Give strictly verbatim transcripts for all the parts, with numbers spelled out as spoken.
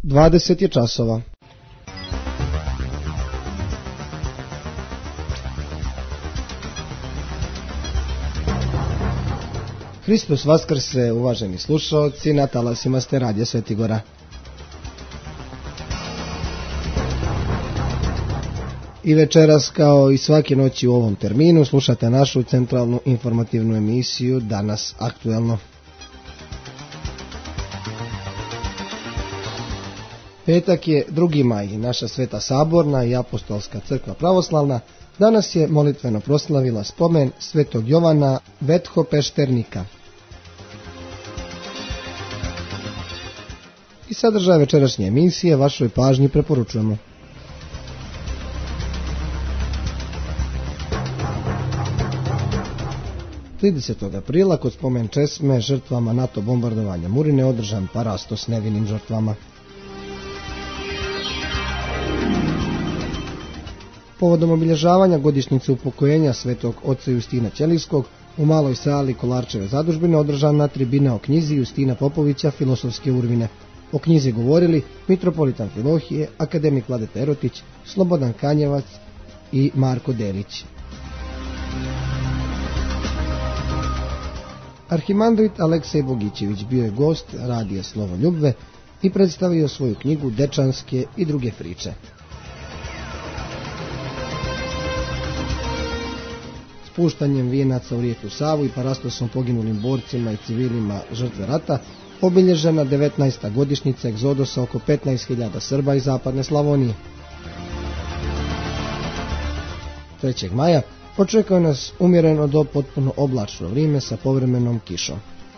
dvadeset je časova. Hristos vaskrse, uvaženi slušaoci, na talasima ste radija Svetigora. I večeras, kao i svake noći u ovom terminu, slušate našu centralnu informativnu emisiju Danas aktuelno. Petak je drugi maj, naša Sveta Saborna i Apostolska crkva pravoslavna danas je molitveno proslavila spomen svetog Jovana Vethopešternika. I sadržaj večerašnje emisije vašoj pažnji preporučujemo. tridesetog aprila kod spomen česme žrtvama NATO bombardovanja Murine održan parastos nevinim žrtvama. Povodom obilježavanja godišnjice upokojenja svetog oca Justina Ćelijskog u maloj sali Kolarčeve zadužbine održana tribina o knjizi Justina Popovića Filosofske urvine. O knjizi govorili mitropolit Amfilohije, akademik Vladeta Erotić, Slobodan Kanjevac i Marko Delić. Arhimandrit Aleksej Bogićević bio je gost radija Slovo Ljubve i predstavio svoju knjigu Dečanske i druge priče. Spuštanjem vijenaca u rijeku Savu i parastosom poginulim borcima i civilima žrtve rata obilježena devetnaesta godišnjica egzodusa oko petnaest hiljada Srba iz zapadne Slavonije. trećeg maja očekuje nas umjereno do potpuno oblačno vrijeme sa povremenom kišom.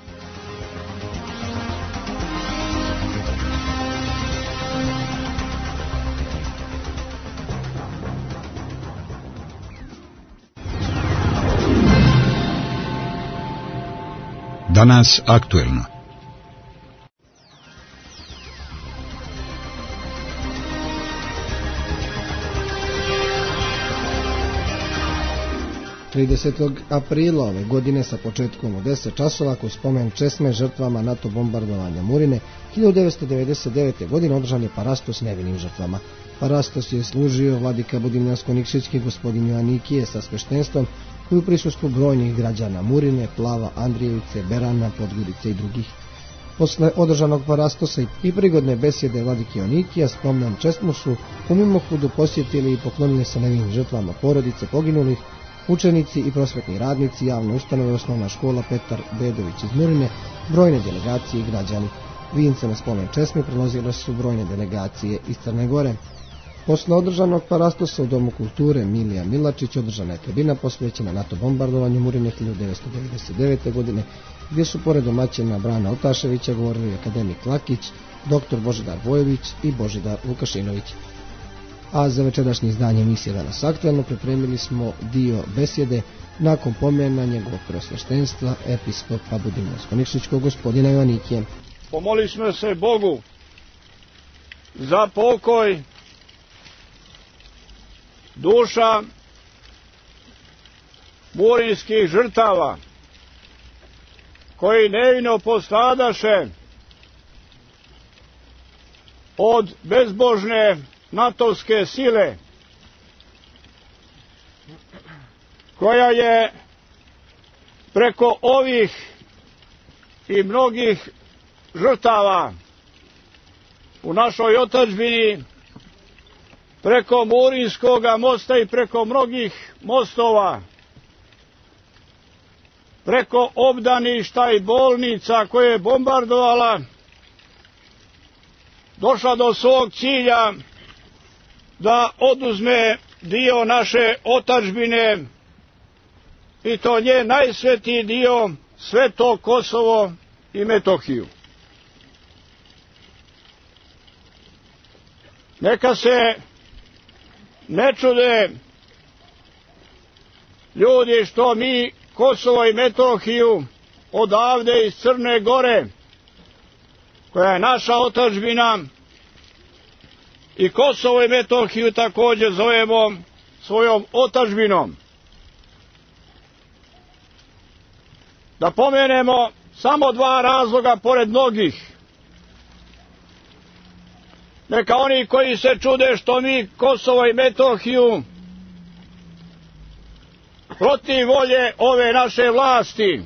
Danas aktuelno. tridesetog aprila ove godine sa početkom u deset časova kod spomen česme žrtvama NATO bombardovanja Murine hiljadu devetsto devedeset devete. godine održan je parastos nevinim žrtvama. Parastos je služio vladika Budimljansko-Nikšićki gospodin Joanikije sa sveštenstvom koji u prisustvu brojnih građana Murine, Plava, Andrijevice, Berana, Podgorice i drugih. Posle održanog parastosa i prigodne besjede vladike Joanikija spomen česmu su u mimohodu posjetili i poklonili se nevinim žrtvama porodice poginulih, učenici i prosvetni radnici javne ustanove osnovna škola Petar Bedović iz Murine, brojne delegacije i građani. Vince na spomen česmi prelazile su brojne delegacije iz Crne Gore. Posle održanog parastosa u Domu kulture Milija Milačić održana je tribina posvećena NATO bombardovanju Murine hiljadu devetsto devedeset devete. godine, gdje su pored domaćina Brana Otaševića govorili akademik Lakić, doktor Božidar Bojević i Božidar Vukašinović. A za večerašnje izdanje emisije Danas aktuelno pripremili smo dio besjede nakon pomena njegovog preosveštenstva episkopa Budimljansko-Nikšićkog gospodina Joanikije. Pomolimo se Bogu za pokoj duša murinskih žrtava koji nevino postradaše od bezbožne natovske sile koja je preko ovih i mnogih žrtava u našoj otadžbini, preko Murinskoga mosta i preko mnogih mostova, preko obdaništa i bolnica koje je bombardovala, došla do svog cilja da oduzme dio naše otadžbine i to nje najsvetiji dio, sveto Kosovo i Metohiju. Neka se ne čude ljudi što mi Kosovo i Metohiju odavde iz Crne Gore, koja je naša otadžbina, i Kosovo i Metohiju također zovemo svojom otadžbinom. Da pomenemo samo dva razloga pored mnogih. Neka oni koji se čude što mi Kosovo i Metohiju protiv volje ove naše vlasti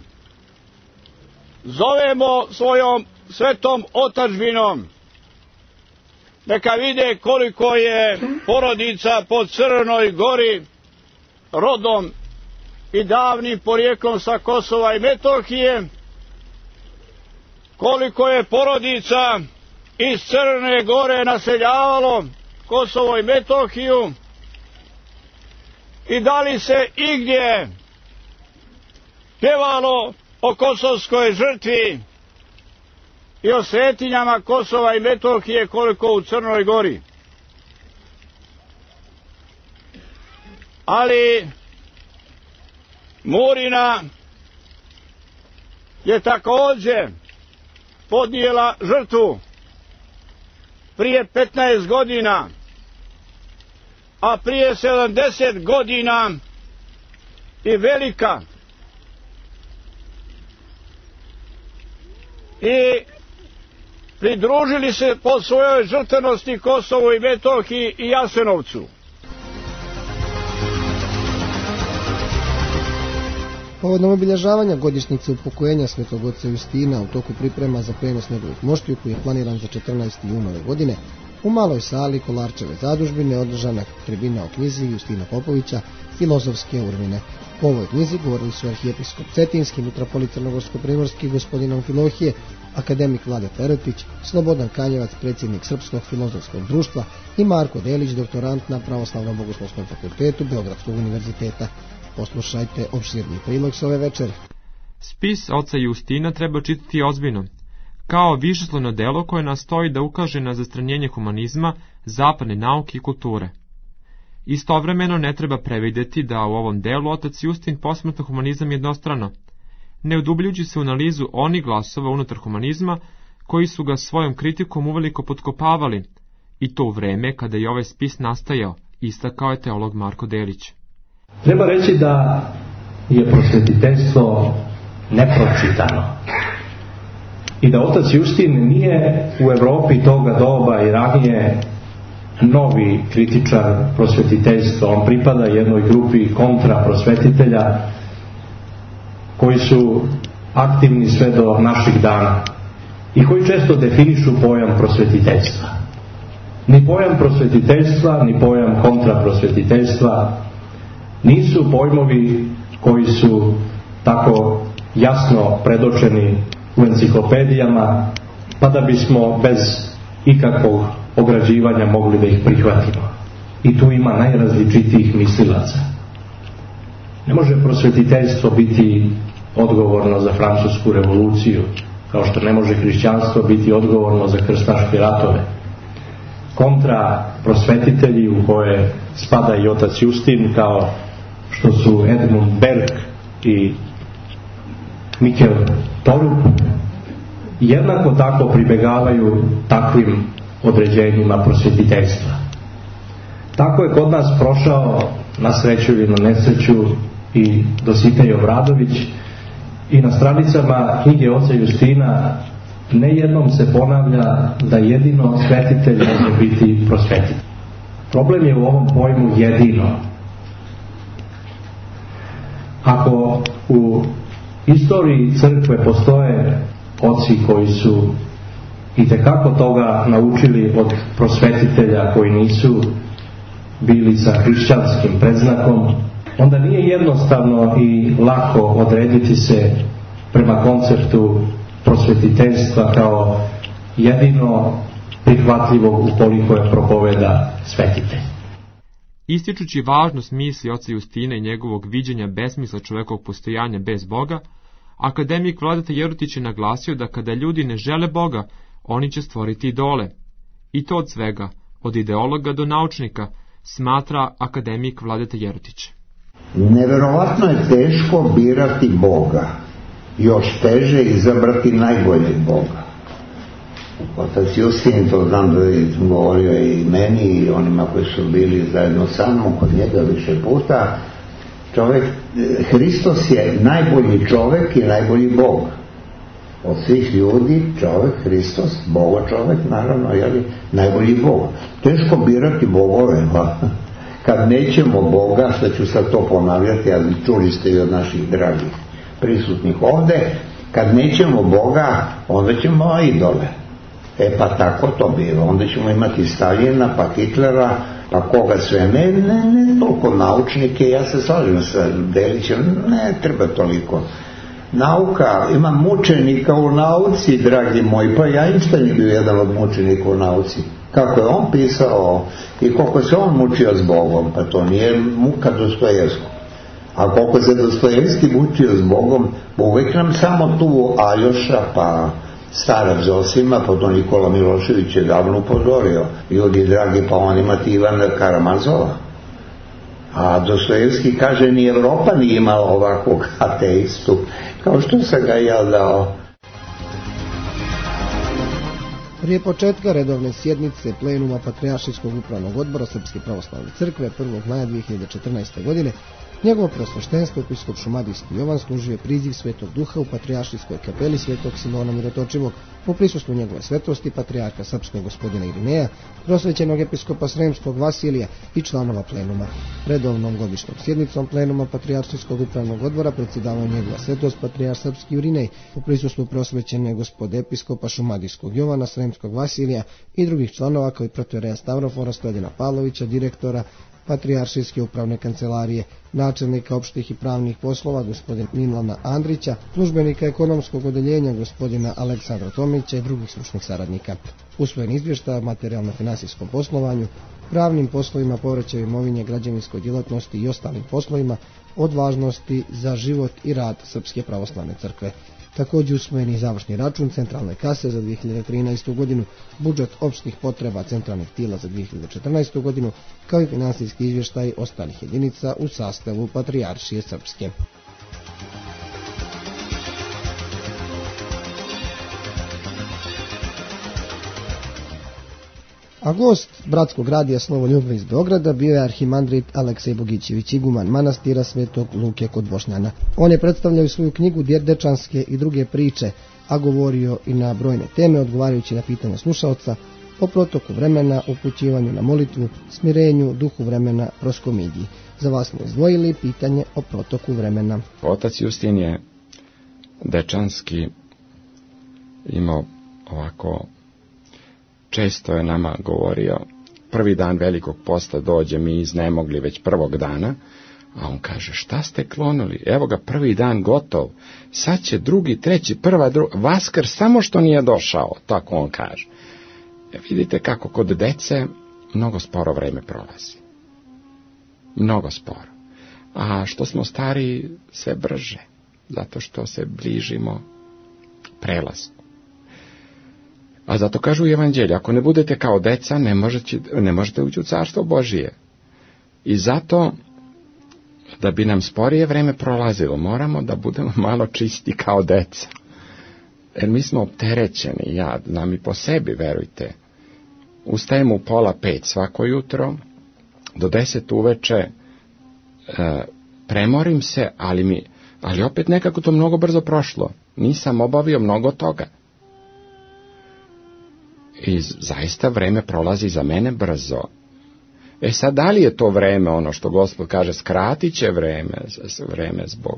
zovemo svojom svetom otadžbinom, neka vide koliko je porodica po Crnoj Gori rodom i davnim porijeklom sa Kosova i Metohije, koliko je porodica iz Crne Gore naseljavalo Kosovo i Metohiju i da li se igdje pjevalo o kosovskoj žrtvi i o svetinjama Kosova i Metohije koliko u Crnoj Gori. Ali Murina je također podnijela žrtvu prije petnaest godina, a prije sedamdeset godina i velika. I pridružili se po svojoj žrtvenosti Kosovu i Metohiji i Jasenovcu. Povodom obilježavanja godišnjice upokojenja Svetog oca Justina u toku priprema za prenos njegovih moštiju koji je planiran za četrnaesti jun ove godine, u maloj sali Kolarčeve zadužbine održana tribina o knjizi Justina Popovića Filozofske urvine. Po ovoj knjizi govorili su arhijepiskop Cetinski, mitropolit Crnogorsko-primorski gospodin Amfilohije, akademik Vladeta Jerotić, Slobodan Kanjevac, predsjednik Srpskog filozofskog društva i Marko Delić, doktorant na Pravoslavnom bogoslovskom fakultetu Beogradskog univerziteta. Poslušajte opširni prilog s ove večeri. Spis oca Justina treba čitati ozbiljno, kao višeslovno delo koje nastoji da ukaže na zastranjenje humanizma, zapadne nauke i kulture. Istovremeno ne treba prevideti da u ovom delu otac Justin posmatra humanizam jednostrano, ne udubljujući se u analizu onih glasova unutar humanizma koji su ga svojom kritikom uveliko potkopavali, i to u vreme kada je ovaj spis nastajao, istakao je teolog Marko Delić. Treba reći da je prosvetiteljstvo nepročitano i da otac Justin nije u Evropi toga doba i ranije novi kritičar prosvetiteljstva. On pripada jednoj grupi kontraprosvetitelja koji su aktivni sve do naših dana i koji često definišu pojam prosvetiteljstva. Ni pojam prosvetiteljstva, ni pojam kontraprosvetiteljstva nisu pojmovi koji su tako jasno predočeni u enciklopedijama, pa da bismo bez ikakvog ograđivanja mogli da ih prihvatimo. I tu ima najrazličitijih mislilaca. Ne može prosvetiteljstvo biti odgovorno za Francusku revoluciju, kao što ne može hrišćanstvo biti odgovorno za krstaške ratove. Kontra prosvetitelji, u koje spada i otac Justin, kao što su Edmund Berg i Mikel Torup, jednako tako pribegavaju takvim određenjima prosvetiteljstva. Tako je kod nas prošao, na sreću ili na nesreću, i Dositej Obradović, i na stranicama knjige oca Justina nejednom se ponavlja da jedino svetitelj može biti prosvetitelj. Problem je u ovom pojmu jedino. Ako u istoriji crkve postoje oci koji su itekako toga naučili od prosvetitelja koji nisu bili sa hrišćanskim predznakom, onda nije jednostavno i lako odrediti se prema konceptu prosvetiteljstva kao jedino prihvatljivog ukoliko je propoveda svetitelj. Ističući važnost misli oca Justina i njegovog viđenja besmisla čovekovog postojanja bez Boga, akademik Vladeta Jerotić je naglasio da kada ljudi ne žele Boga, oni će stvoriti idole. I to od svega, od ideologa do naučnika, smatra akademik Vladeta Jerotić. Neverovatno je teško birati Boga, još teže izabrati najboljeg Boga. Otac Justin, to znam da je govorio i meni i onima koji su bili zajedno sa mnom kod njega više puta. Čovjek, Hristos je najbolji čovjek i najbolji Bog. Od svih ljudi čovek, Hristos, Boga čovek, naravno, jeli, najbolji Bog. Teško birati bogove, ba. Kad nećemo Boga, što ću sad to ponavljati, ali čuli ste i od naših dragih prisutnih ovde, kad nećemo Boga, onda ćemo idole. E pa tako to bilo. Onda ćemo imati Staljina, pa Hitlera, pa koga sve. Ne, ne, ne toliko naučnike, ja se slažem sa Delićem, ne treba toliko. Nauka, ima mučenika u nauci, dragi moji, pa ja Einstein je bio jedan od mučenika u nauci. Kako je on pisao i koliko se on mučio s Bogom, pa to nije muka Dostojevskog. A koliko se Dostojevski mučio s Bogom, uvijek nam samo tu Aljoša, pa Starac Zosima, pa to Nikola Milošević je davno upozorio. Ljudi dragi, pa on imati Ivana Karamazova. A Dostojevski kaže, ni Evropa nije imala ovakvog ateistu, kao što sam ga ja dao. Prije početka redovne sjednice plenuma Patrijaršijskog upravnog odbora Srpske pravoslavne crkve prvog maja dve hiljade četrnaeste. godine njegovo preosveštenstvo episkop Šumadijski Jovan služio priziv Svetog Duha u Patrijaršijskoj kapeli Svetog Simona Mirotočivog po prisustvu njegove svetosti patrijarha srpskog gospodina Irineja, prosvećenog episkopa Sremskog Vasilija i članova plenuma. Redovnom godišnjom sjednicom plenuma Patrijaršijskog upravnog odbora predsjedavao njegova svetost patrijarh srpski Irinej po prisustvu prosvećene gospode episkopa Šumadijskog Jovana, Sremskog Vasilija i drugih članova, kao i protoijereja Stavrofora Stojedina Pavlovića, direktora Patrijaršijske upravne kancelarije, načelnika opštih i pravnih poslova gospodina Milana Andrića, službenika ekonomskog odeljenja gospodina Aleksandra Tomića i drugih stručnih saradnika. Usvojen izvještaj o materijalno-finansijskom poslovanju, pravnim poslovima, povraćaju imovine, građevinskoj djelatnosti i ostalim poslovima od važnosti za život i rad Srpske pravoslavne crkve. Također usvojeni završni račun centralne kase za dve hiljade trinaestu. godinu, budžet opštih potreba centralnih tijela za dve hiljade četrnaestu. godinu, kao i finansijski izvještaj ostalih jedinica u sastavu Patrijaršije Srpske. A gost bratskog radija Slovo ljubavi iz Beograda bio je arhimandrit Aleksej Bogićević, iguman manastira Svetog Luke kod Bošnjana. On je predstavljao svoju knjigu Djerdečanske i druge priče, a govorio i na brojne teme, odgovarajući na pitanja slušaoca o protoku vremena, upućivanju na molitvu, smirenju, duhu vremena, proskomidiji. Za vas smo izdvojili pitanje o protoku vremena. Otac Justin je Dečanski imao ovako, često je nama govorio, prvi dan velikog posta dođe, mi iznemogli već prvog dana, a on kaže, šta ste klonuli? Evo ga, prvi dan gotov, sad će drugi, treći, prva, druga, Vaskr samo što nije došao, tako on kaže. E, vidite kako kod dece mnogo sporo vreme prolazi. Mnogo sporo. A što smo stari, sve brže, zato što se bližimo prelasku. A zato kažu u Evanđelju, ako ne budete kao deca, ne možete, ne možete ući u carstvo Božije. I zato, da bi nam sporije vreme prolazilo, moramo da budemo malo čisti kao deca. Jer mi smo opterećeni, ja znam i po sebi, verujte. Ustajemo u pola pet svako jutro, do deset uveče, e, premorim se, ali, mi, ali opet nekako to mnogo brzo prošlo. Nisam obavio mnogo toga. I zaista vreme prolazi za mene brzo. E sad, da li je to vreme, ono što Gospod kaže, skratit će vreme, vreme zbog,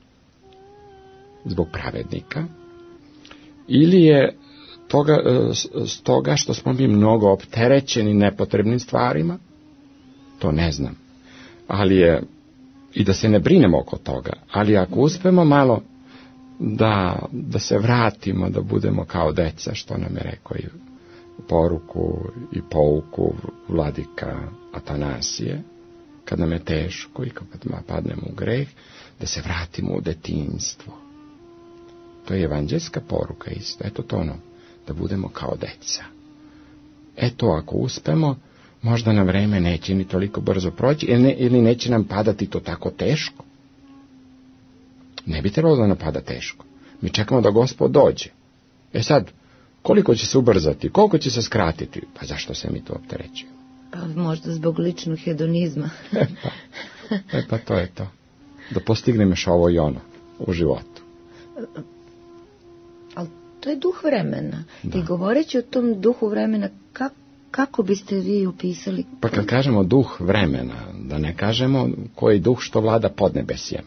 zbog pravednika, ili je toga, s toga što smo mi mnogo opterećeni nepotrebnim stvarima, to ne znam. Ali je, i da se ne brinemo oko toga, ali ako uspemo malo da, da se vratimo, da budemo kao deca, što nam je rekao i poruku i pouku vladika Atanasije, kad nam je teško i kad padnemo u greh, da se vratimo u detinjstvo. To je evanđelska poruka isto. Eto to ono, da budemo kao deca. Eto, ako uspemo, možda nam vreme neće ni toliko brzo proći, ili, ne, ili neće nam padati to tako teško. Ne bi trebalo da nam pada teško. Mi čekamo da Gospod dođe. E sad, koliko će se ubrzati, koliko će se skratiti, pa zašto se mi to opterećujemo? Pa možda zbog ličnog hedonizma. e, pa, e pa to je to. Da postignemo još ovo i ono u životu. Ali to je duh vremena. Da. I govoreći o tom duhu vremena, kako, kako biste vi opisali? Pa kad kažemo duh vremena, da ne kažemo koji duh što vlada podnebesjem.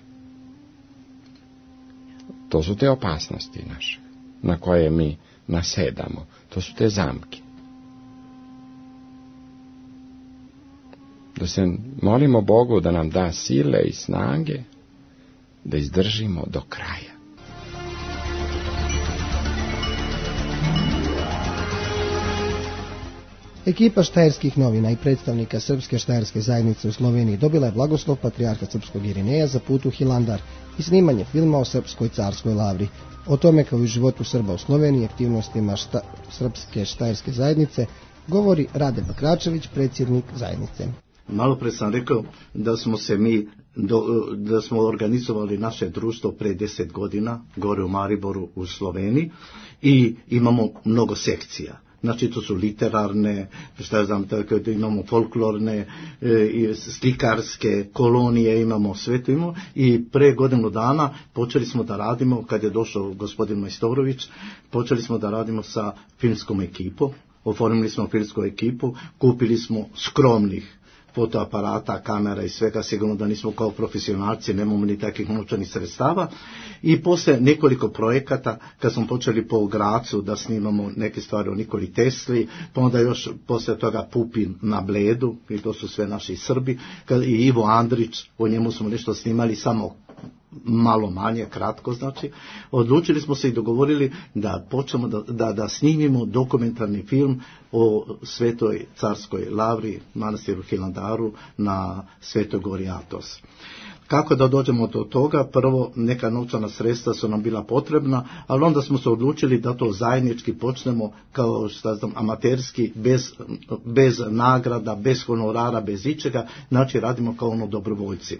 To su te opasnosti naše, na koje mi nasedamo. To su te zamke. Da se molimo Bogu da nam da sile i snage da izdržimo do kraja. Ekipa štajerskih novina i predstavnika Srpske štajerske zajednice u Sloveniji dobila je blagoslov patrijarha srpskog Irineja za put u Hilandar i snimanje filma o Srpskoj carskoj lavri. O tome, kao i životu Srba u Sloveniji i aktivnostima šta, Srpske štajerske zajednice, govori Rade Bakračević, predsjednik zajednice. Malo pre sam rekao da smo se mi do, da smo organizovali naše društvo pre deset godina gore u Mariboru u Sloveniji i imamo mnogo sekcija. Znači to su literarne, šta ja znam, tako da imamo folklorne, e, slikarske kolonije, imamo sve to imamo i pre godinu dana počeli smo da radimo, kad je došao gospodin Majstorović, počeli smo da radimo sa filmskom ekipom, oformili smo filmsku ekipu, kupili smo skromnih fotoaparata, kamera i svega, sigurno da nismo kao profesionalci, nemamo ni takvih novčanih sredstava i posle nekoliko projekata, kad smo počeli po Gracu da snimamo neke stvari o Nikoli Tesli, pa onda još posle toga Pupin na Bledu, i to su sve naši Srbi, i Ivo Andrić, o njemu smo nešto snimali, samo malo manje, kratko znači, odlučili smo se i dogovorili da počnemo da, da, da snimimo dokumentarni film o Svetoj carskoj lavri, manastiru Hilandaru na Svetoj gori Atos. Kako da dođemo do toga? Prvo, neka novčana sredstva su nam bila potrebna, ali onda smo se odlučili da to zajednički počnemo kao, šta znam, amaterski, bez, bez nagrada, bez honorara, bez ičega, znači radimo kao ono dobrovoljci.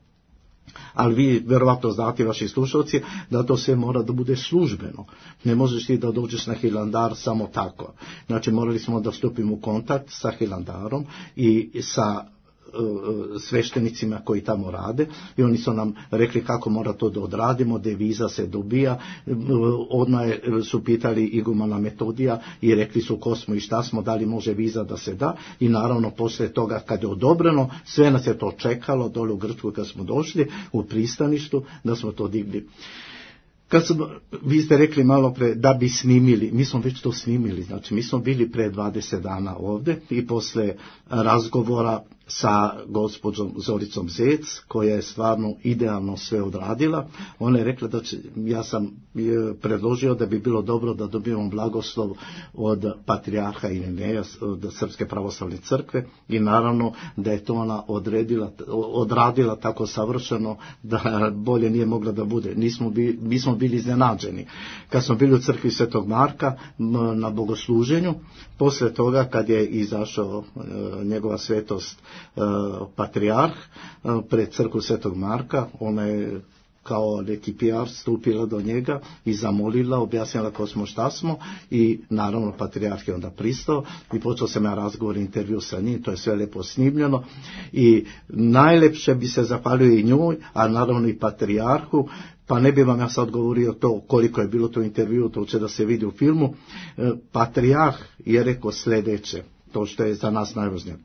Ali vi vjerovatno znate, vaši slušalci, da to sve mora da bude službeno. Ne možeš ti da dođeš na Hilandar samo tako. Znači morali smo da stupimo u kontakt sa Hilandarom i sa sveštenicima koji tamo rade i oni su nam rekli kako mora to da odradimo, deviza se dobija. Odmah su pitali igumana Metodija i rekli su ko smo i šta smo, da li može viza da se da, i naravno posle toga kad je odobreno, sve nas je to čekalo dole u Grčku kad smo došli u pristaništu da smo to digli. Kad smo, vi ste rekli malo pre da bi snimili, mi smo već to snimili, znači mi smo bili pre dvadeset dana ovde i posle razgovora sa gospođom Zoricom Zec, koja je stvarno idealno sve odradila, ona je rekla da će, ja sam predložio da bi bilo dobro da dobijemo blagoslov od patrijarha Irineja, od Srpske pravoslavne crkve, i naravno da je to ona odredila, odradila tako savršeno da bolje nije mogla da bude. Nismo bili, mi smo bili iznenađeni. Kad smo bili u crkvi Svetog Marka na bogosluženju, posle toga kad je izašao njegova svetost patrijarh pred crkvu Svetog Marka, ona je kao neki P R stupila do njega i zamolila, objasnila ko smo, šta smo, i naravno patrijarh je onda pristao i počeo sam ja razgovor, intervju sa njim, to je sve lepo snimljeno i najlepše bi se zapalio i njoj, a naravno i patrijarhu. Pa ne bi vam ja sad govorio to koliko je bilo to intervju, to će da se vidi u filmu. Patrijarh je rekao sljedeće, to što je za nas najvažnije.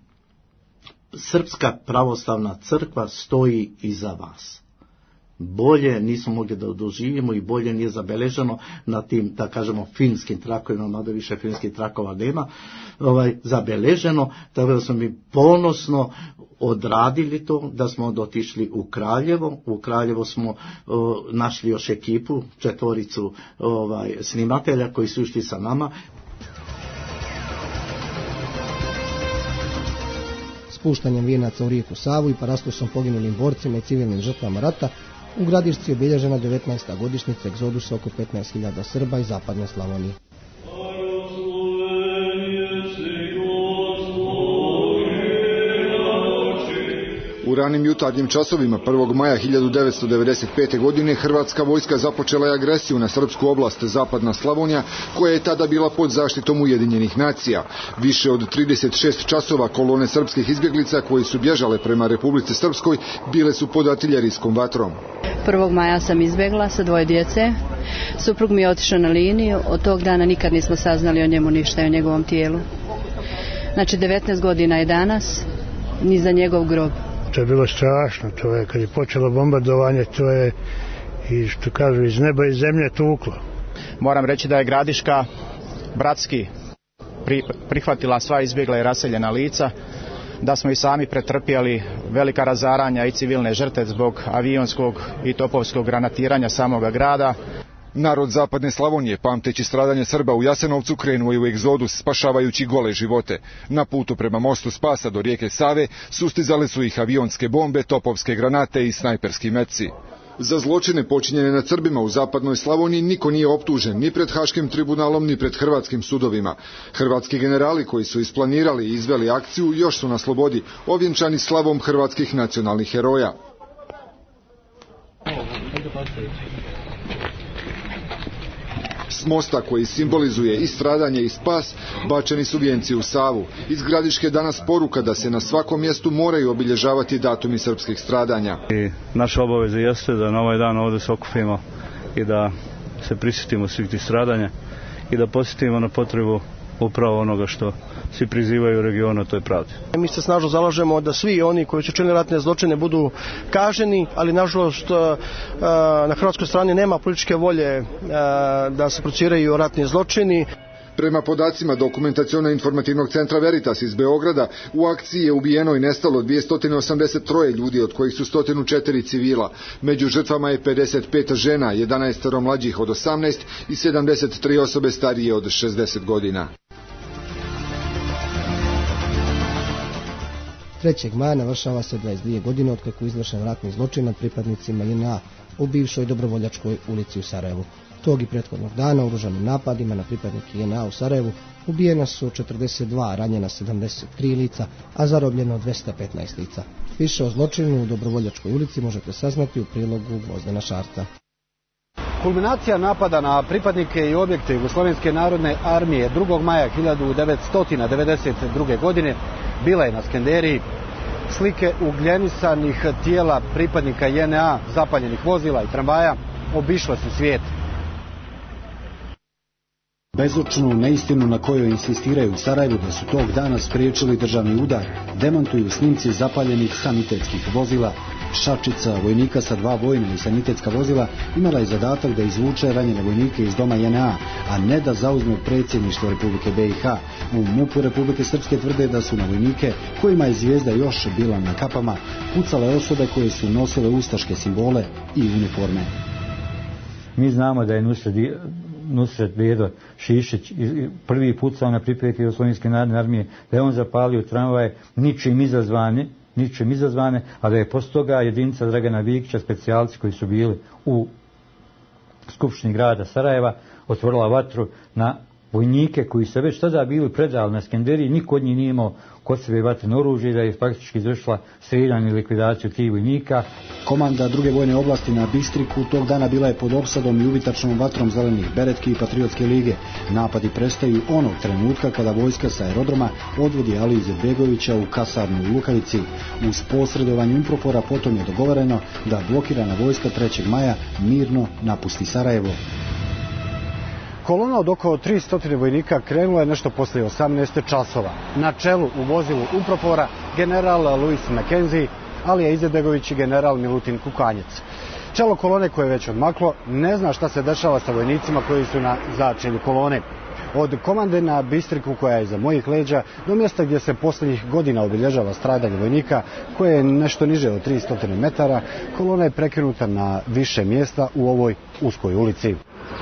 Srpska pravoslavna crkva stoji iza vas. Bolje nismo mogli da doživimo i bolje nije zabeleženo na tim, da kažemo, filmskim trakovima, mada više filmskih trakova nema, ovaj, zabeleženo, tako da smo mi ponosno odradili to, da smo otišli u Kraljevo. U Kraljevo smo o, našli još ekipu, četvoricu ovaj, snimatelja koji su išli sa nama. Spuštanjem vijenaca u rijeku Savu i parastosom poginulim borcima i civilnim žrtvama rata, u Gradišci je obilježena devetnaesta godišnjica egzodusa oko petnaest hiljada Srba iz zapadne Slavonije. U ranim jutarnjim časovima prvog maja hiljadu devetsto devedeset pete. godine hrvatska vojska započela je agresiju na srpsku oblast Zapadna Slavonija, koja je tada bila pod zaštitom Ujedinjenih nacija. Više od trideset šest časova kolone srpskih izbjeglica koji su bježale prema Republici Srpskoj bile su pod artiljerijskom vatrom. prvog maja sam izbjegla sa dvoje djece Suprug mi je otišao na liniju, od tog dana nikad nismo saznali o njemu ništa i o njegovom tijelu. Znači devetnaest godina je danas, ni za njegov grob. To je bilo strašno, to je kad je počelo bombardovanje, to je i što kažu iz neba i zemlje tuklo. Moram reći da je Gradiška bratski prihvatila sva izbjegla i raseljena lica, da smo i sami pretrpjeli velika razaranja i civilne žrtve zbog avionskog i topovskog granatiranja samoga grada. Narod zapadne Slavonije, pamteći stradanje Srba u Jasenovcu, krenuo je u egzodus spašavajući gole živote. Na putu prema mostu Spasa do rijeke Save sustizale su ih avionske bombe, topovske granate i snajperski metci. Za zločine počinjene nad Srbima u zapadnoj Slavoniji niko nije optužen ni pred Haškim tribunalom ni pred hrvatskim sudovima. Hrvatski generali koji su isplanirali i izveli akciju još su na slobodi, ovjenčani slavom hrvatskih nacionalnih heroja. S mosta koji simbolizuje i stradanje i spas, bačeni su vijenci u Savu. Iz Gradiške danas poruka da se na svakom mjestu moraju obilježavati datumi srpskih stradanja. I naša obaveza jeste da na ovaj dan ovdje se okupimo i da se prisjetimo svih tih stradanja i da posjetimo na potrebu upravo onoga što svi prizivaju u regionu, to je pravda. Mi se snažno zalažemo da svi oni koji su činili ratne zločine budu kažnjeni, ali nažalost na hrvatskoj strani nema političke volje da se procesuiraju ratni zločini. Prema podacima Dokumentaciono-informativnog centra Veritas iz Beograda, u akciji je ubijeno i nestalo dvjesto osamdeset tri ljudi, od kojih su sto četiri civila. Među žrtvama je pedeset pet žena, jedanaest mlađih od osamnaest i sedamdeset tri osobe starije od šezdeset godina. trećeg maja navršava se dvadeset dvije godine od kako je izvršen ratni zločin nad pripadnicima J N A u bivšoj Dobrovoljačkoj ulici u Sarajevu. Tog i prethodnog dana oružanim napadima na pripadnike J N A u Sarajevu ubijena su četrdeset dva, ranjena sedamdeset tri lica, a zarobljeno dvjesto petnaest lica. Više o zločinu u Dobrovoljačkoj ulici možete saznati u prilogu Gvozdena Šarca. Kulminacija napada na pripadnike i objekte Jugoslovenske narodne armije drugog maja hiljadu devetsto devedeset druge. godine bila je na Skenderiji. Slike ugljenisanih tijela pripadnika J N A, zapaljenih vozila i tramvaja obišle su svijet. Bezočnu neistinu na kojoj insistiraju u Sarajevu da su tog dana spriječili državni udar, demantuju snimci zapaljenih sanitetskih vozila. Šačica vojnika sa dva vojna i sanitetska vozila imala je zadatak da izvuče ranjene vojnike iz doma J N A, a ne da zauzme predsjedništvo Republike B i H. U MUP-u Republike Srpske tvrde da su na vojnike, kojima je zvijezda još bila na kapama, pucale osobe koje su nosile ustaške simbole i uniforme. Mi znamo da je Nusret, Nusret Bedo Šišić prvi pucao na pripadnike Jugoslovenske narodne armije, da je on zapalio tramvaje ničim izazvane, ničim izazvane, a da je poslije toga jedinica Dragana Vikića, specijalci koji su bili u Skupštini grada Sarajeva, otvorila vatru na vojnike koji su već tada bili predali na Skenderiji, niko od njih nije imao kod sebe vatreno oružje, da je praktički izvršila strijeljanje i likvidaciju tih vojnika. Komanda druge vojne oblasti na Bistriku tog dana bila je pod opsadom i uvitačnom vatrom zelenih beretki i Patriotske lige. Napadi prestaju onog trenutka kada vojska sa aerodroma odvodi Aliju Izetbegovića u kasarnu u Lukavici. Uz posredovanje UNPROFOR-a potom je dogovoreno da blokirana vojska trećeg maja mirno napusti Sarajevo. Kolona od oko tristo vojnika krenula je nešto poslije osamnaest časova. Na čelu u vozilu UNPROFOR-a general Louis McKenzie, Alija Izetbegović i general Milutin Kukanjec. Čelo kolone koje je već odmaklo ne zna šta se dešava sa vojnicima koji su na začelju kolone. Od komande na Bistriku, koja je iza mojih leđa, do mjesta gdje se posljednjih godina obilježava stradanje vojnika, koje je nešto niže od tristo metara, kolona je prekinuta na više mjesta u ovoj uskoj ulici.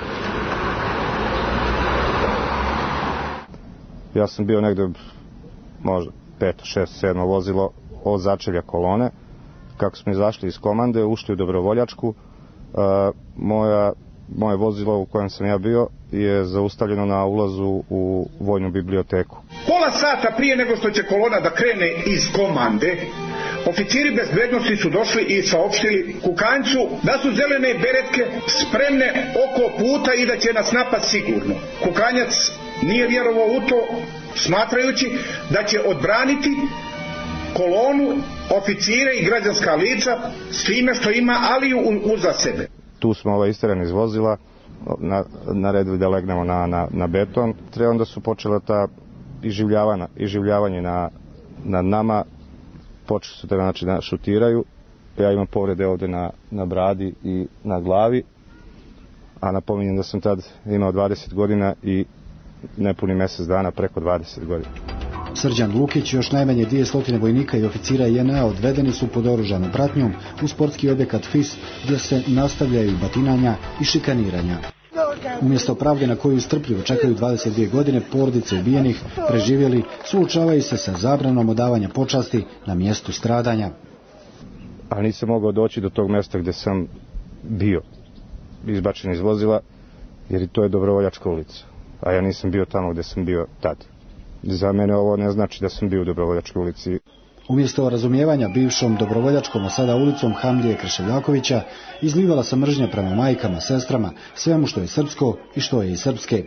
Ja sam bio negdje možda pet, šest, sedmo vozilo od začelja kolone. Kako smo izašli iz komande, ušli u Dobrovoljačku, moja, moje vozilo u kojem sam ja bio je zaustavljeno na ulazu u vojnu biblioteku. Pola sata prije nego što će kolona da krene iz komande, oficiri bezbednosti su došli i saopštili Kukanjcu da su zelene beretke spremne oko puta i da će nas napad sigurno. Kukanjac nije vjerovao u to, smatrajući da će odbraniti kolonu, oficire i građanska lica s time što ima Aliju uza sebe. Tu smo ovaj isterani iz vozila, na, naredili da legnemo na, na, na beton. Tre onda su počela ta iživljavanja, iživljavanje na, na nama, počeli su da znači, da šutiraju. Ja imam povrede ovde na, na bradi i na glavi, a napominjem da sam tad imao dvadeset godina i nepuni mjesec dana, preko dvadeset godina. Srđan Lukić, još najmanje dvije stotine vojnika i oficira J N A odvedeni su pod oružanom pratnjom u sportski objekat F I S, gdje se nastavljaju batinanja i šikaniranja. Umjesto pravde na koju strpljivo čekaju dvadeset dvije godine, porodice ubijenih, preživjeli, suočavaju se sa zabranom odavanja počasti na mjestu stradanja. A nisam mogao doći do tog mjesta gdje sam bio izbačen iz vozila, jer i to je Dobrovoljačka ulica, a ja nisam bio tamo gdje sam bio tad. Za mene ovo ne znači da sam bio u Dobrovoljačkoj ulici. Umjesto razumijevanja bivšom Dobrovoljačkom, a sada ulicom Hamdije Krševljakovića, izlivala se mržnja prema majkama, sestrama, svemu što je srpsko i što je i srpske.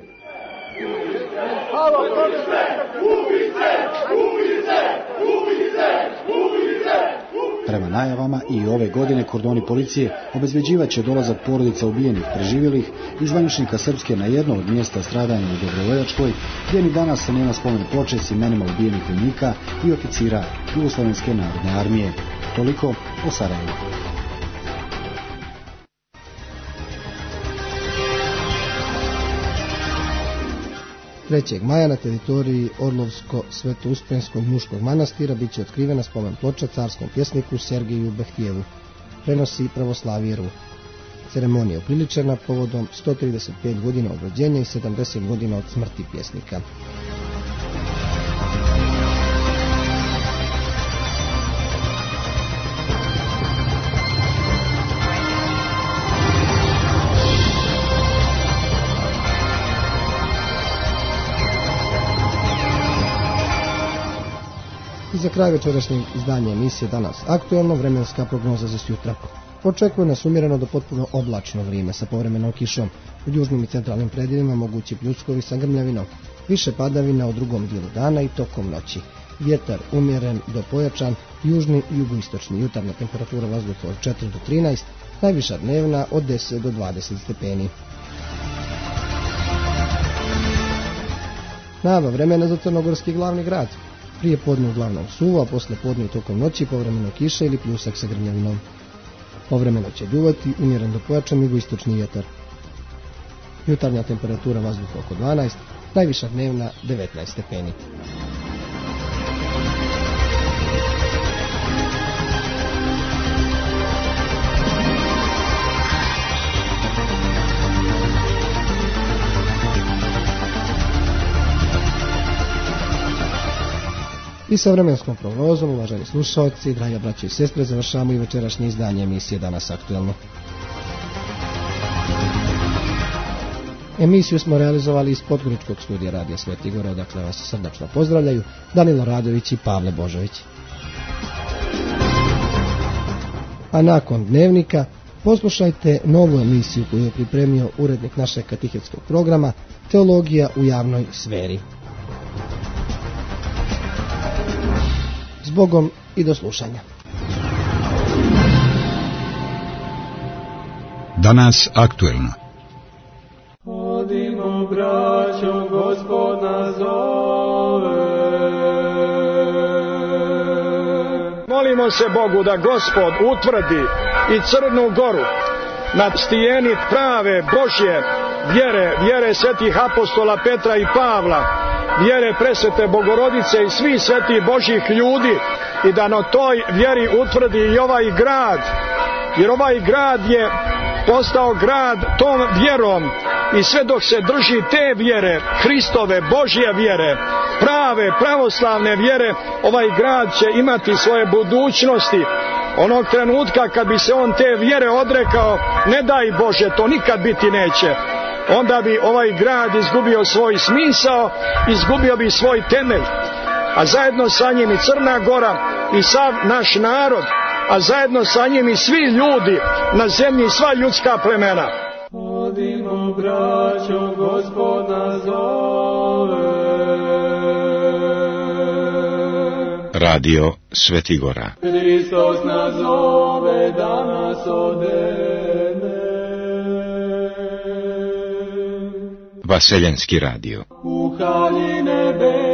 Prema najavama i ove godine kordoni policije obezbeđivat će dolazak porodica ubijenih, preživjelih i zvaničnika Srpske na jedno od mjesta stradanja u Dobrovoljačkoj, gdje ni danas se nema spomen ploče s imenima ubijenih vojnika i oficira Jugoslovenske narodne armije. Toliko o Sarajevu. trećeg maja na teritoriji Orlovsko-Sveto-Uspenskog muškog manastira bit će otkrivena spomen ploča carskom pjesniku Sergeju Behtijevu, prenosi Pravoslavije R U. Ceremonija je upriličena povodom sto trideset pet godina od rođenja i sedamdeset godina od smrti pjesnika. I za kraj večerašnjeg izdanja emisije Danas aktuelno, vremenska prognoza za sutra. Očekuje nas umjereno do potpuno oblačno vrijeme sa povremenom kišom. U južnim i centralnim predjelima mogući pljuskovi sa grmljavinom. Više padavina u drugom dijelu dana i tokom noći. Vjetar umjeren do pojačan, južni i jugoistočni. Jutarnja temperatura vazduha od četiri do trinaest, najviša dnevna od deset do dvadeset stepeni. Najava vremena za crnogorski glavni grad. Prije podne uglavnom suvo, a posle podne i tokom noći povremeno kiša ili pljusak sa grmljavinom. Povremeno će duvati umjeren do pojačan jugoistočni vjetar. Jutarnja temperatura vazduha oko dvanaest, najviša dnevna devetnaest stepeni. I sa vremenskom prognozom, uvaženi slušalci, draga braće i sestre, završavamo i večerašnje izdanje emisije Danas aktuelno. Emisiju smo realizovali iz Podgoričkog studija Radija Sveti Gora, odakle vas srdačno pozdravljaju Danilo Radović i Pavle Božović. A nakon dnevnika poslušajte novu emisiju koju je pripremio urednik našeg katehetskog programa Teologija u javnoj sferi. S Bogom i do slušanja. Danas aktuelno. Odimo, braćo, Gospod nas zove. Molimo se Bogu da Gospod utvrdi i Crnu Goru na stijeni prave Božje vjere, vjere svetih apostola Petra i Pavla, vjere presvete Bogorodice i svih svetih Božjih ljudi, i da na toj vjeri utvrdi i ovaj grad, jer ovaj grad je postao grad tom vjerom, i sve dok se drži te vjere, Hristove, Božje vjere, prave, pravoslavne vjere, ovaj grad će imati svoje budućnosti. Onog trenutka kad bi se on te vjere odrekao, ne daj Bože, to nikad biti neće, onda bi ovaj grad izgubio svoj smisao, izgubio bi svoj temelj, a zajedno sa njim i Crna Gora i sav naš narod, a zajedno sa njim i svi ljudi na zemlji, sva ljudska plemena. Odimo, braćo, Gospod nas zove. Radio Svetigora. Hristos nas zove da nas odene. Vaseljenski radio. U haljine